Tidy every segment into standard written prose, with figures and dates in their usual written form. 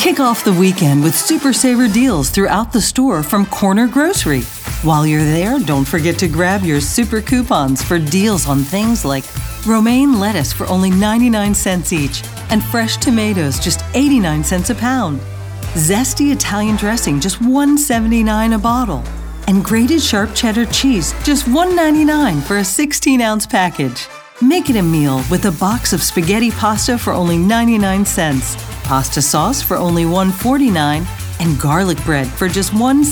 Kick off the weekend with Super Saver deals throughout the store from Corner Grocery. While you're there, don't forget to grab your super coupons for deals on things like romaine lettuce for only 99 cents each and fresh tomatoes just 89 cents a pound. Zesty Italian dressing just $1.79 a bottle. And grated sharp cheddar cheese just $1.99 for a 16-ounce package. Make it a meal with a box of spaghetti pasta for only 99 cents, pasta sauce for only $1.49, and garlic bread for just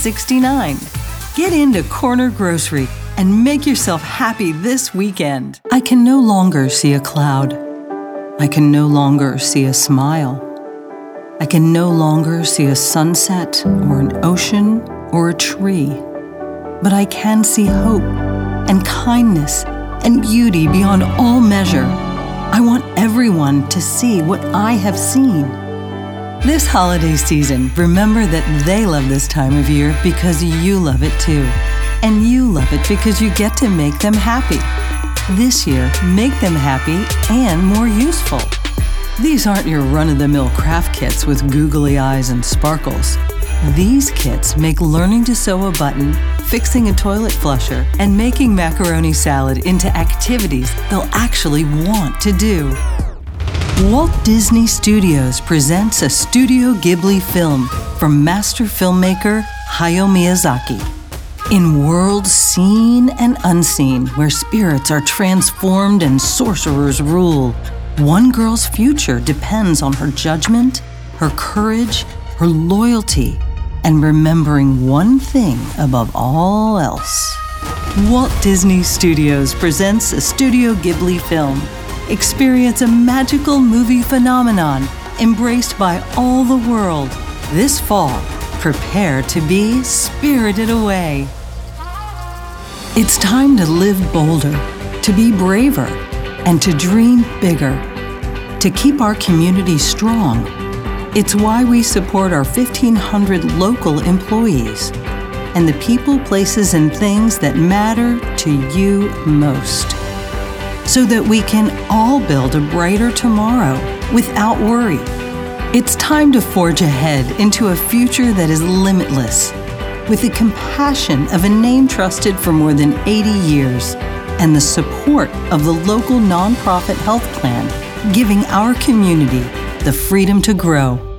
$1.69. Get into Corner Grocery and make yourself happy this weekend. I can no longer see a cloud. I can no longer see a smile. I can no longer see a sunset or an ocean or a tree. But I can see hope and kindness and beauty beyond all measure. I want everyone to see what I have seen. This holiday season, remember that they love this time of year because you love it too. And you love it because you get to make them happy. This year, make them happy and more useful. These aren't your run-of-the-mill craft kits with googly eyes and sparkles. These kits make learning to sew a button, fixing a toilet flusher, and making macaroni salad into activities they'll actually want to do. Walt Disney Studios presents a Studio Ghibli film from master filmmaker Hayao Miyazaki. In worlds seen and unseen, where spirits are transformed and sorcerers rule, one girl's future depends on her judgment, her courage, her loyalty, and remembering one thing above all else. Walt Disney Studios presents a Studio Ghibli film. Experience a magical movie phenomenon embraced by all the world. This fall, prepare to be spirited away. It's time to live bolder, to be braver, and to dream bigger. To keep our community strong, it's why we support our 1,500 local employees and the people, places, and things that matter to you most. So that we can all build a brighter tomorrow without worry. It's time to forge ahead into a future that is limitless, with the compassion of a name trusted for more than 80 years and the support of the local nonprofit health plan, giving our community the freedom to grow.